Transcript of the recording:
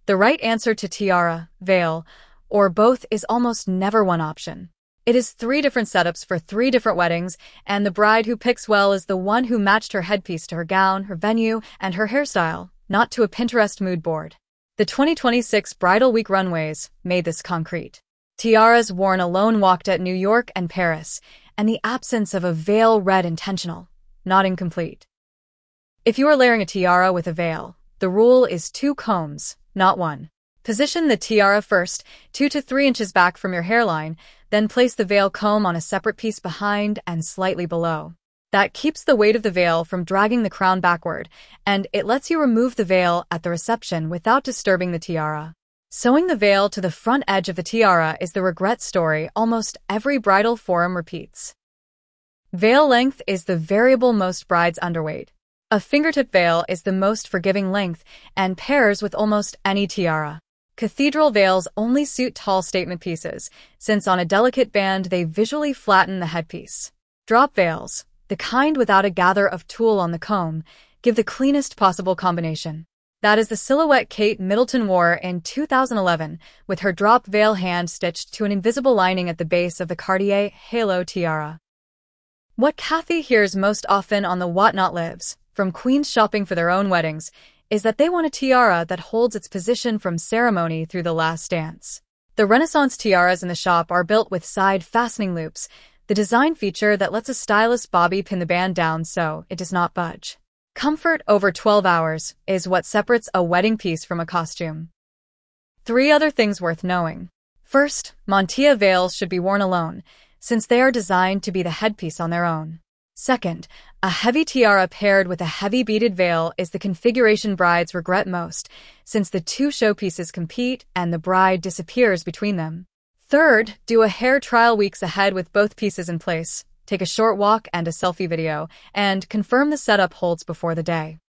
The right answer to tiara, veil, or both is almost never one option. It is 3 different setups for 3 different weddings, and the bride who picks well is the one who matched her headpiece to her gown, her venue, and her hairstyle, not to a Pinterest mood board. The 2026 Bridal Week runways made this concrete. Tiaras worn alone walked at New York and Paris, and the absence of a veil read intentional, not incomplete. If you are layering a tiara with a veil, the rule is 2 combs, not 1. Position the tiara first, 2 to 3 inches back from your hairline, then place the veil comb on a separate piece behind and slightly below. That keeps the weight of the veil from dragging the crown backward, and it lets you remove the veil at the reception without disturbing the tiara. Sewing the veil to the front edge of the tiara is the regret story almost every bridal forum repeats. Veil length is the variable most brides underweight. A fingertip veil is the most forgiving length and pairs with almost any tiara. Cathedral veils only suit tall statement pieces, since on a delicate band they visually flatten the headpiece. Drop veils, the kind without a gather of tulle on the comb, give the cleanest possible combination. That is the silhouette Kate Middleton wore in 2011, with her drop veil hand-stitched to an invisible lining at the base of the Cartier Halo tiara. What Kathy hears most often on the Whatnot Lives, from queens shopping for their own weddings, is that they want a tiara that holds its position from ceremony through the last dance. The Renaissance tiaras in the shop are built with side fastening loops, the design feature that lets a stylist bobby pin the band down so it does not budge. Comfort over 12 hours is what separates a wedding piece from a costume. 3 other things worth knowing. First, mantilla veils should be worn alone, since they are designed to be the headpiece on their own. Second, a heavy tiara paired with a heavy beaded veil is the configuration brides regret most, since the 2 showpieces compete and the bride disappears between them. Third, do a hair trial weeks ahead with both pieces in place, take a short walk and a selfie video, and confirm the setup holds before the day.